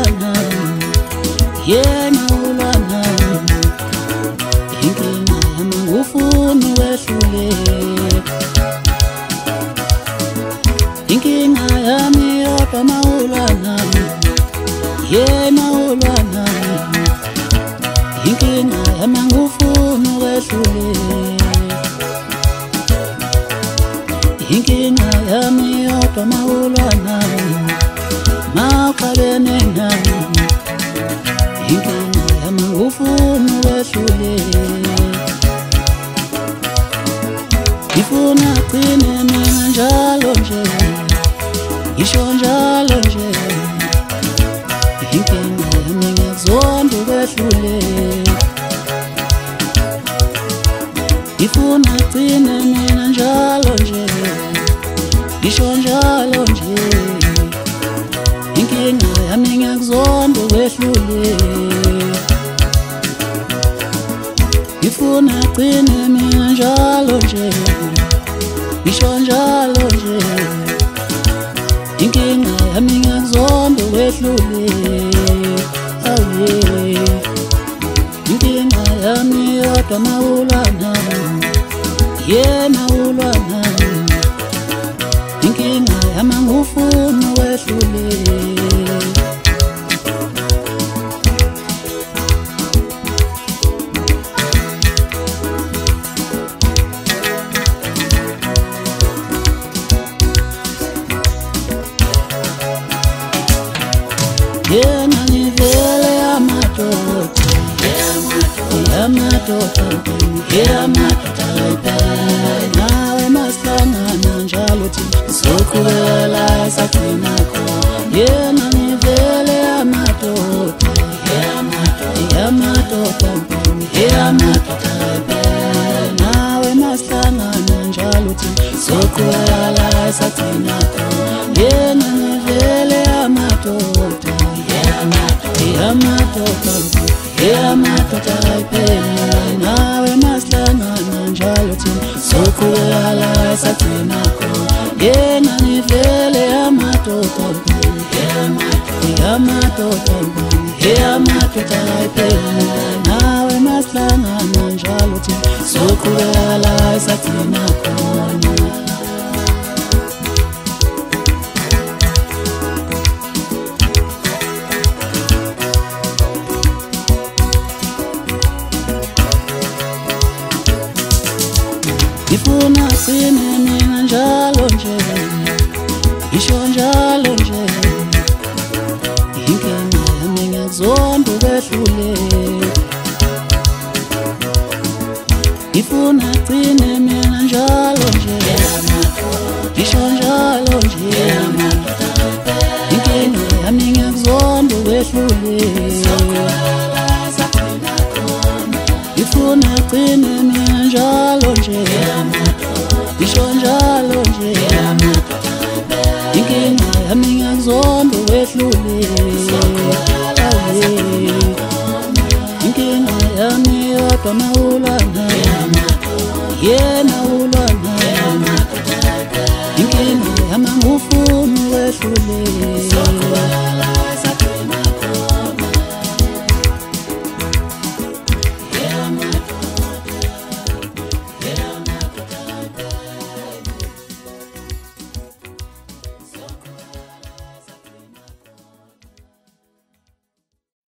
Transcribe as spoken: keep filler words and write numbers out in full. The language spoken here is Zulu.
nami, yena ulwa nami. Inkinga yami ngufuna ukwehluleka, inkinga yami yodwa mawulwa nami, yena ulwa nami. Inkinga yami ngufuna ukwehluleka, inkinga yami yodwa mawulwa nami, mawuqalene nami. Inkinga yami ngufuna ukwehluleka, ngifuna ugcine mina njalo nje, ngisho njalo nje. Inkinga yami ngiyakuzonda ukwehluleka, ngifuna ugcine mina njalo nje, ngisho njalo nje. Inkinga yami ngiyakuzonda ukwehluleka, ngifuna ugcine mina njalo nje, ngisho njalo nje. Inkinga yami ngiyakuzonda ukwehluleka, oh yeah. Inkinga yami yodwa mawulwa nami, yena ulwa nami. Inkinga yami ngufuna ukwehluleka, yena nivele amadoda, amadoda, amadoda ayiphelele. Nawe masihlangana njalo thina soqhubekela esagcina khona. Yena nivele amadoda, amadoda, amadoda ayiphelele. Nawe masihlangana njalo thina soqhubekela esagcina khona. Yena nivele amadoda, amadoda, amadoda ayiphelele. Nawe masihlangana njalo thina soqhubekela esagcina khona. Yena nivele amadoda, amadoda, amadoda ayiphelele. Nawe masihlangana njalo thina soqhubekela esagcina khona. Ngifuna ugcine mina njalo nje, ngisho njalo nje. Inkinga yami ngiyakuzonda ukwehluleka, ngifuna ugcine mina njalo nje, ngisho njalo nje. Inkinga yami ngiyakuzonda ukwehluleka, ngifuna ugcine mina njalo nje, ngisho njalo nje. Inkinga yami ngiyakuzonda ukwehluleka, inkinga yami yodwa mawulwa nami, yena ulwa nami. Inkinga yami ngufuna ukwehluleka,